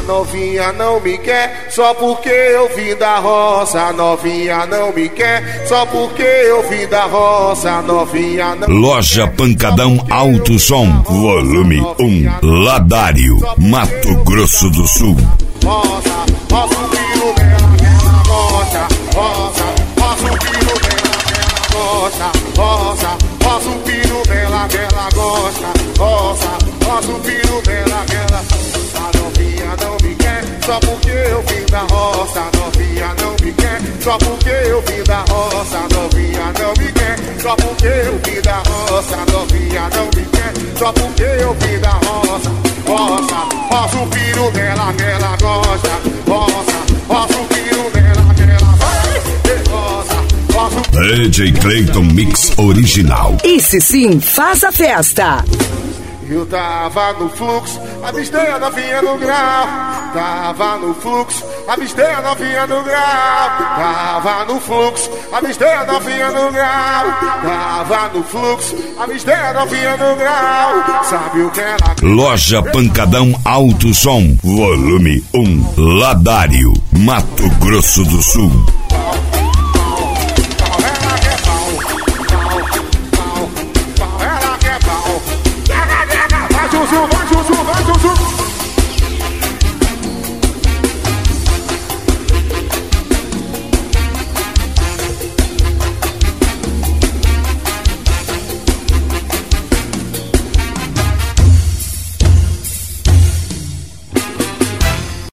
novinha não me quer, só porque eu vim da roça. Novinha não me quer, só porque eu vim da roça. Novinha não. Loja Pancadão Alto Som, volume 1, Ladário, Mato Grosso do Sul. Roça, roça o piro dela, que ela gosta. Roça, roça o piro dela, que ela gosta. Roça, roça o piro dela, que ela gosta. Roça, roça o piro dela, que ela. A novinha não me quer, só porque eu vim da roça. Novinha não me quer, só porque eu vim da roça. Novinha não me quer, só porque eu vim da roça. Novinha não me quer, só porque eu vim da roça. Roça, roça o piro dela, que ela gosta. Roça, roça o piro dela, que ela gosta. Roça, roça o piro. DJ Clayton Mix Original. Esse sim faz a festa. Eu tava no fluxo, avistei a novinha no grau. Tava no fluxo, avistei a novinha no grau. Tava no fluxo, avistei a novinha no grau. Tava no fluxo, avistei a novinha no grau. Sabe o que ela... Loja Pancadão Alto Som, volume 1, Ladário, Mato Grosso do Sul.